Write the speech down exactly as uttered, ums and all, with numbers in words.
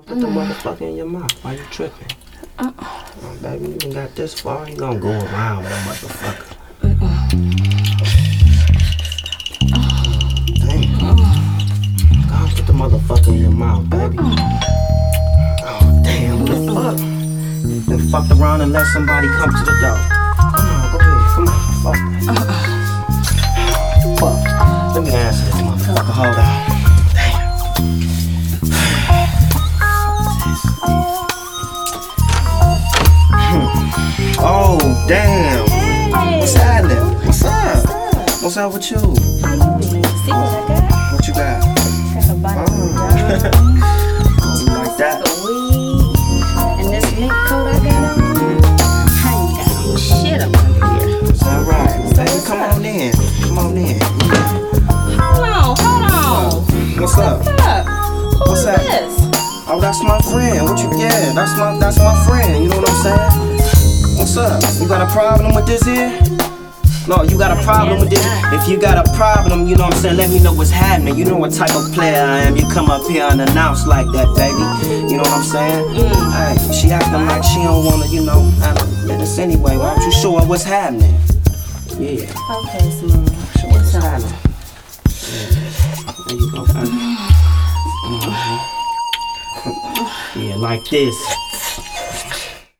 Put the motherfucker in your mouth. Why you tripping? Uh, oh, baby, you done got this far. You gonna go around with that motherfucker. Uh-uh. Damn. Go on, put the motherfucker in your mouth, baby. Oh, damn, what the fuck? Then fucked around and let somebody come to the door. Come on, go ahead. Come on, fuck. Uh-uh. Fuck. Let me answer this motherfucker. Hold on. Oh, damn. Hey. What's happening? What's up? What's up with you? How you been? See what I got? What you got? Got a bottle oh. of oh, you like that? A weed. And this mink coat I got on. I ain't got no shit up under here. Is that right? Baby, come on in. Come on in. Hold on, hold on. What's up? What's up? Who What's is that? this? Oh, that's my friend. What you get? That's my that's my friend. You know what I'm saying? What's up? You got a problem with this here? No, you got a problem with this? If you got a problem, you know what I'm saying, let me know what's happening. You know what type of player I am. You come up here and announce like that, baby. You know what I'm saying? Mm. Hey, she acting like she don't wanna, you know, handle business anyway. Why don't you show her what's happening? Yeah. Okay, Simone. Show her what's happening. Yeah. There you go, baby. Mm-hmm. Yeah, like this.